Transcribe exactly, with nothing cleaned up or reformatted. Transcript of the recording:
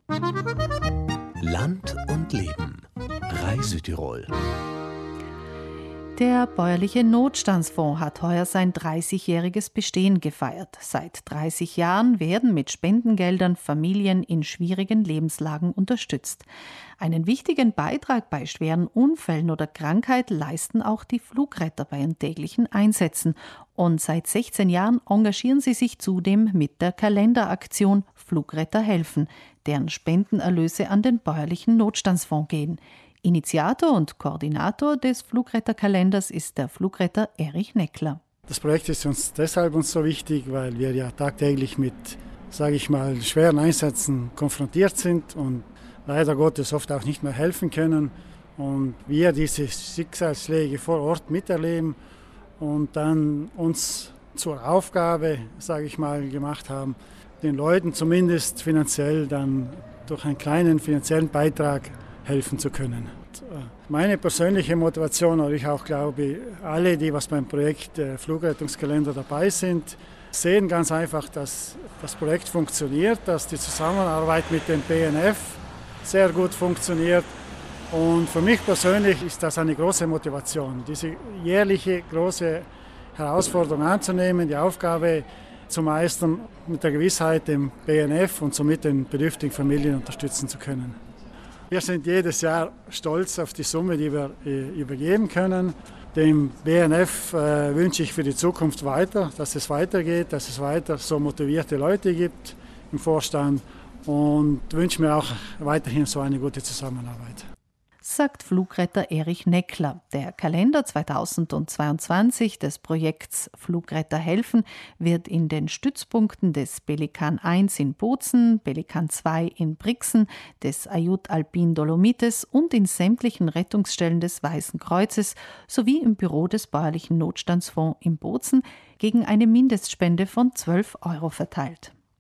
Land und Leben. Reisütirol. Der bäuerliche Notstandsfonds hat heuer sein dreißigjähriges Bestehen gefeiert. Seit dreißig Jahren werden mit Spendengeldern Familien in schwierigen Lebenslagen unterstützt. Einen wichtigen Beitrag bei schweren Unfällen oder Krankheit leisten auch die Flugretter bei ihren täglichen Einsätzen. Und seit sechzehn Jahren engagieren sie sich zudem mit der Kalenderaktion Flugretter helfen, deren Spendenerlöse an den bäuerlichen Notstandsfonds gehen. Initiator und Koordinator des Flugretterkalenders ist der Flugretter Erich Neckler. Das Projekt ist uns deshalb uns so wichtig, weil wir ja tagtäglich mit, sage ich mal, schweren Einsätzen konfrontiert sind und leider Gottes oft auch nicht mehr helfen können. Und wir diese Schicksalsschläge vor Ort miterleben und dann uns zur Aufgabe, sage ich mal, gemacht haben, den Leuten zumindest finanziell dann durch einen kleinen finanziellen Beitrag helfen zu können. Meine persönliche Motivation, oder ich auch glaube, alle, die was beim Projekt Flugrettungskalender dabei sind, sehen ganz einfach, dass das Projekt funktioniert, dass die Zusammenarbeit mit dem B N F sehr gut funktioniert. Und für mich persönlich ist das eine große Motivation, diese jährliche große Herausforderung anzunehmen, die Aufgabe zu meistern, mit der Gewissheit, dem B N F und somit den bedürftigen Familien unterstützen zu können. Wir sind jedes Jahr stolz auf die Summe, die wir äh, übergeben können. Dem B N F äh, wünsche ich für die Zukunft weiter, dass es weitergeht, dass es weiter so motivierte Leute gibt im Vorstand und wünsche mir auch weiterhin so eine gute Zusammenarbeit. Sagt Flugretter Erich Neckler. Der Kalender zweitausendzweiundzwanzig des Projekts Flugretter helfen wird in den Stützpunkten des Pelikan eins in Bozen, Pelikan zwei in Brixen, des Ajut Alpin Dolomites und in sämtlichen Rettungsstellen des Weißen Kreuzes sowie im Büro des bäuerlichen Notstandsfonds in Bozen gegen eine Mindestspende von zwölf Euro verteilt.